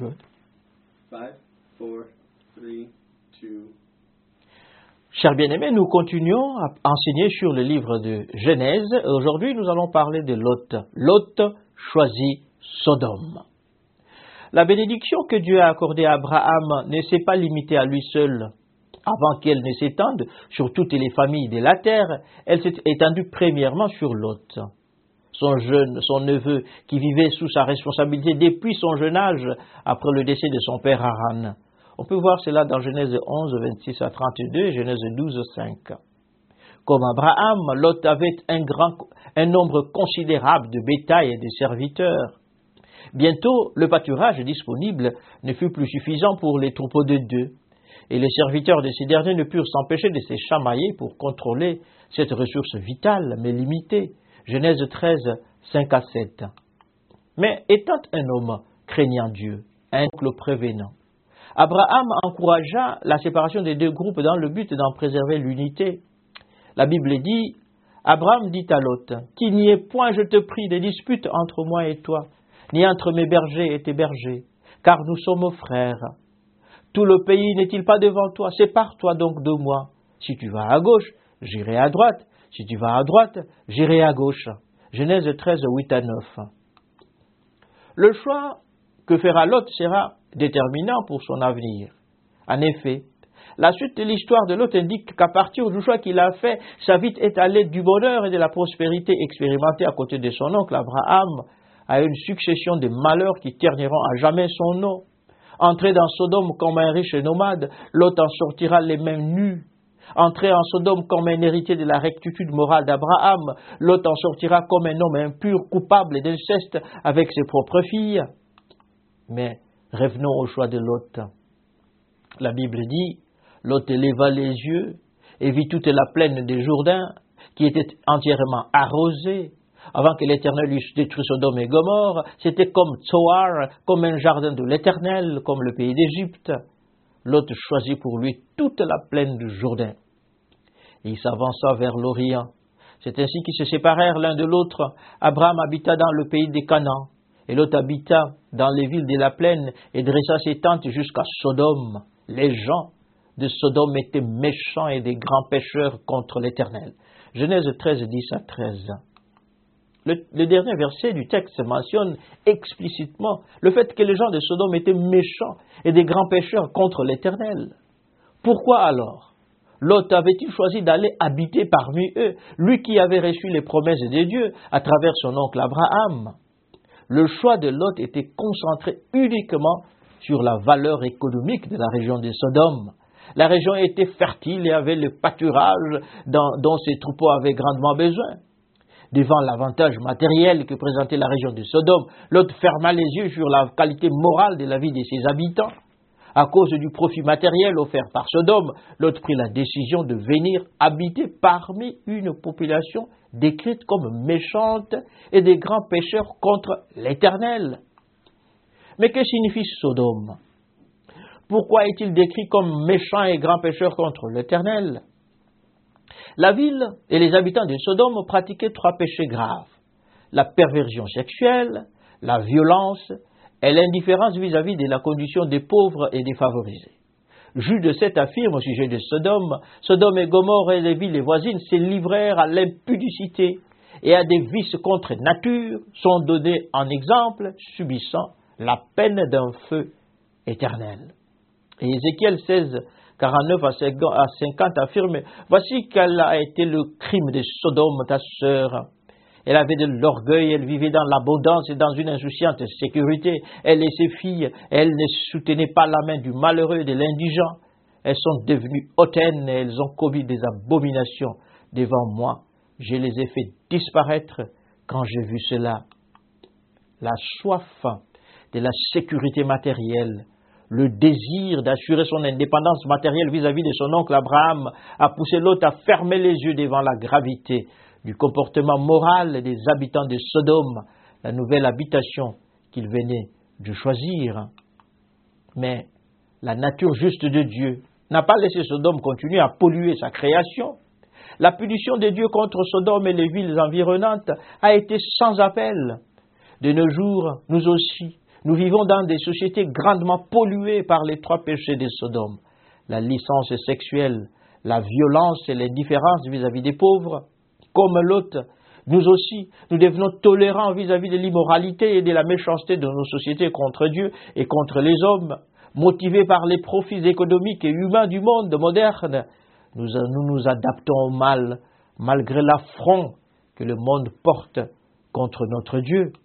Good. 5, 4, 3, 2. Chers bien-aimés, nous continuons à enseigner sur le livre de Genèse. Aujourd'hui, nous allons parler de Lot. Lot choisit Sodome. La bénédiction que Dieu a accordée à Abraham ne s'est pas limitée à lui seul. Avant qu'elle ne s'étende sur toutes les familles de la terre, elle s'est étendue premièrement sur Lot. Son neveu, qui vivait sous sa responsabilité depuis son jeune âge, après le décès de son père Haran. On peut voir cela dans Genèse 11, 26 à 32 et Genèse 12, 5. Comme Abraham, Lot avait un nombre considérable de bétail et de serviteurs. Bientôt, le pâturage disponible ne fut plus suffisant pour les troupeaux de deux, et les serviteurs de ces derniers ne purent s'empêcher de se chamailler pour contrôler cette ressource vitale, mais limitée. Genèse 13, 5 à 7. Mais étant un homme craignant Dieu, un oncle prévenant, Abraham encouragea la séparation des deux groupes dans le but d'en préserver l'unité. La Bible dit, Abraham dit à Lot, « Qu'il n'y ait point, je te prie, de dispute entre moi et toi, ni entre mes bergers et tes bergers, car nous sommes frères. Tout le pays n'est-il pas devant toi? Sépare-toi donc de moi. Si tu vas à gauche, j'irai à droite. Si tu vas à droite, j'irai à gauche. » Genèse 13, 8 à 9. Le choix que fera Lot sera déterminant pour son avenir. En effet, la suite de l'histoire de Lot indique qu'à partir du choix qu'il a fait, sa vie est allée du bonheur et de la prospérité expérimentée à côté de son oncle Abraham à une succession de malheurs qui terniront à jamais son nom. Entré dans Sodome comme un riche nomade, Lot en sortira les mains nues. Entré en Sodome comme un héritier de la rectitude morale d'Abraham, Lot en sortira comme un homme impur, coupable d'inceste avec ses propres filles. Mais revenons au choix de Lot. La Bible dit, Lot éleva les yeux et vit toute la plaine des Jourdains qui était entièrement arrosée. Avant que l'Éternel eût détruit Sodome et Gomorrhe, c'était comme Tsoar, comme un jardin de l'Éternel, comme le pays d'Égypte. Lot choisit pour lui toute la plaine du Jourdain. Et il s'avança vers l'Orient. C'est ainsi qu'ils se séparèrent l'un de l'autre. Abraham habita dans le pays des Canaan, et Lot habita dans les villes de la plaine et dressa ses tentes jusqu'à Sodome. Les gens de Sodome étaient méchants et des grands pécheurs contre l'Éternel. Genèse 13, 10 à 13. Le dernier verset du texte mentionne explicitement le fait que les gens de Sodome étaient méchants et des grands pécheurs contre l'Éternel. Pourquoi alors Lot avait-il choisi d'aller habiter parmi eux, lui qui avait reçu les promesses de Dieu à travers son oncle Abraham? Le choix de Lot était concentré uniquement sur la valeur économique de la région de Sodome. La région était fertile et avait le pâturage dont ses troupeaux avaient grandement besoin. Devant l'avantage matériel que présentait la région de Sodome, Lot ferma les yeux sur la qualité morale de la vie de ses habitants. À cause du profit matériel offert par Sodome, Lot prit la décision de venir habiter parmi une population décrite comme méchante et des grands pécheurs contre l'Éternel. Mais que signifie Sodome? Pourquoi est-il décrit comme méchant et grand pécheur contre l'Éternel? La ville et les habitants de Sodome pratiquaient 3 péchés graves: la perversion sexuelle, la violence et l'indifférence vis-à-vis de la condition des pauvres et des favorisés. Jude 7 affirme au sujet de Sodome, Sodome et Gomorrhe et les villes voisines se livrèrent à l'impudicité et à des vices contre nature, sont donnés en exemple, subissant la peine d'un feu éternel. Et Ézéchiel 16, 49 à 50 affirme, voici quel a été le crime de Sodome, ta sœur. Elle avait de l'orgueil, elle vivait dans l'abondance et dans une insouciante sécurité. Elle et ses filles, elles ne soutenaient pas la main du malheureux et de l'indigent. Elles sont devenues hautaines et elles ont commis des abominations devant moi. Je les ai fait disparaître quand j'ai vu cela. La soif de la sécurité matérielle, le désir d'assurer son indépendance matérielle vis-à-vis de son oncle Abraham a poussé Lot à fermer les yeux devant la gravité du comportement moral des habitants de Sodome, la nouvelle habitation qu'il venait de choisir. Mais la nature juste de Dieu n'a pas laissé Sodome continuer à polluer sa création. La punition de Dieu contre Sodome et les villes environnantes a été sans appel. De nos jours, nous aussi, Nous vivons dans des sociétés grandement polluées par les trois péchés de Sodome. La licence sexuelle, la violence et l'indifférence vis-à-vis des pauvres. Comme Lot, nous aussi, nous devenons tolérants vis-à-vis de l'immoralité et de la méchanceté de nos sociétés contre Dieu et contre les hommes, motivés par les profits économiques et humains du monde moderne. Nous nous adaptons au mal, malgré l'affront que le monde porte contre notre Dieu.